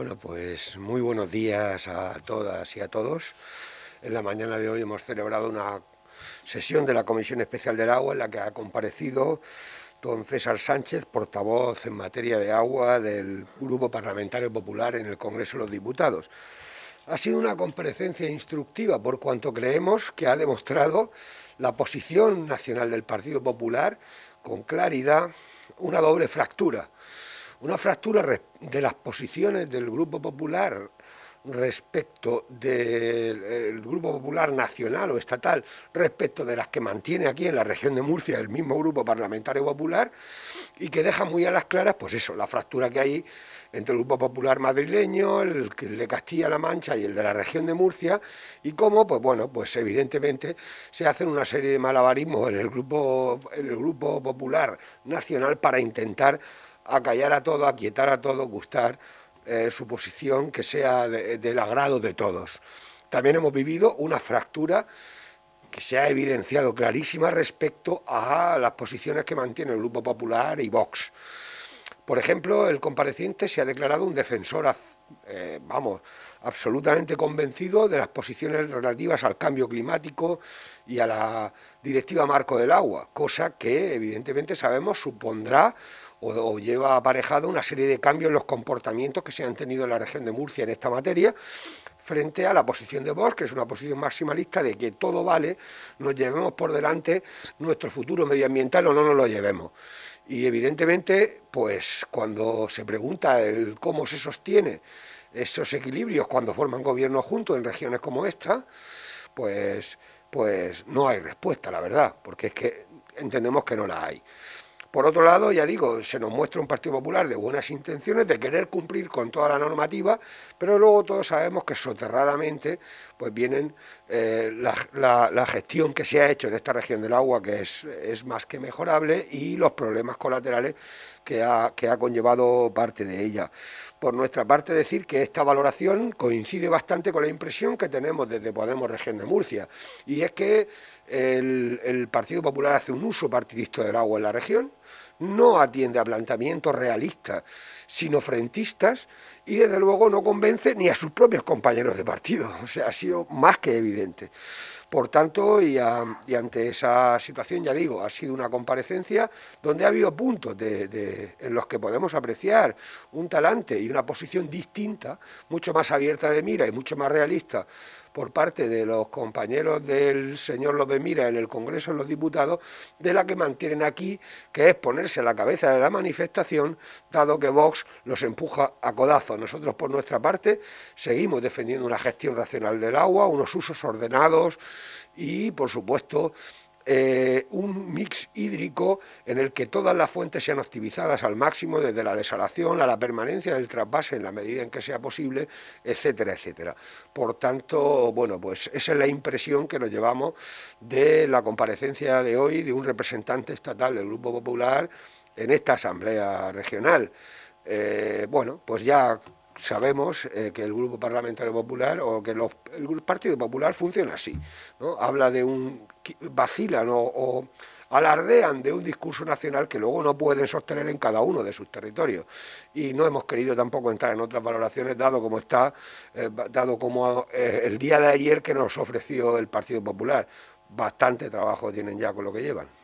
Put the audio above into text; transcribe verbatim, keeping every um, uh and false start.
Bueno, pues muy buenos días a todas y a todos. En la mañana de hoy hemos celebrado una sesión de la Comisión Especial del Agua en la que ha comparecido don César Sánchez, portavoz en materia de agua del Grupo Parlamentario Popular en el Congreso de los Diputados. Ha sido una comparecencia instructiva por cuanto creemos que ha demostrado la posición nacional del Partido Popular con claridad, una doble fractura. Una fractura de las posiciones del Grupo Popular respecto del Grupo Popular nacional o estatal, respecto de las que mantiene aquí en la región de Murcia el mismo Grupo Parlamentario Popular, y que deja muy a las claras, pues eso, la fractura que hay entre el Grupo Popular madrileño, el, el de Castilla-La Mancha y el de la región de Murcia, y cómo, pues bueno, pues evidentemente se hacen una serie de malabarismos en el Grupo, en el Grupo Popular nacional para intentar acallar a todo, aquietar a todo, gustar eh, su posición que sea de, del agrado de todos. También hemos vivido una fractura que se ha evidenciado clarísima respecto a las posiciones que mantiene el Grupo Popular y Vox. Por ejemplo, el compareciente se ha declarado un defensor, eh, vamos, absolutamente convencido de las posiciones relativas al cambio climático y a la Directiva Marco del Agua, cosa que evidentemente sabemos supondrá o, o lleva aparejado una serie de cambios en los comportamientos que se han tenido en la región de Murcia en esta materia, frente a la posición de Vox, que es una posición maximalista de que todo vale, nos llevemos por delante nuestro futuro medioambiental o no nos lo llevemos. Y evidentemente, pues cuando se pregunta el cómo se sostiene esos equilibrios cuando forman gobierno juntos en regiones como esta, pues, pues no hay respuesta, la verdad, porque es que entendemos que no la hay. Por otro lado, ya digo, se nos muestra un Partido Popular de buenas intenciones, de querer cumplir con toda la normativa, pero luego todos sabemos que soterradamente pues vienen eh, la, la, la gestión que se ha hecho en esta región del agua, que es, es más que mejorable, y los problemas colaterales que ha, que ha conllevado parte de ella. Por nuestra parte, decir que esta valoración coincide bastante con la impresión que tenemos desde Podemos Región de Murcia, y es que el, el Partido Popular hace un uso partidista del agua en la región, no atiende a planteamientos realistas, sino frentistas, y desde luego no convence ni a sus propios compañeros de partido. O sea, ha sido más que evidente. Por tanto, y, a, y ante esa situación, ya digo, ha sido una comparecencia donde ha habido puntos de, de, en los que podemos apreciar un talante y una posición distinta, mucho más abierta de mira y mucho más realista por parte de los compañeros del señor López Miras en el Congreso de los Diputados, de la que mantienen aquí, que es ponerse a la cabeza de la manifestación, dado que Vox los empuja a codazos. Nosotros, por nuestra parte, seguimos defendiendo una gestión racional del agua, unos usos ordenados y, por supuesto, Eh, un mix hídrico en el que todas las fuentes sean optimizadas al máximo, desde la desalación a la permanencia del trasvase en la medida en que sea posible, etcétera, etcétera. Por tanto, bueno, pues esa es la impresión que nos llevamos de la comparecencia de hoy de un representante estatal del Grupo Popular en esta Asamblea Regional. Eh, bueno, pues ya sabemos eh, que el Grupo Parlamentario Popular o que los, el Partido Popular funciona así, ¿no? Habla de un... vacilan o, o alardean de un discurso nacional que luego no pueden sostener en cada uno de sus territorios. Y no hemos querido tampoco entrar en otras valoraciones, dado como está, eh, dado como eh, el día de ayer que nos ofreció el Partido Popular. Bastante trabajo tienen ya con lo que llevan.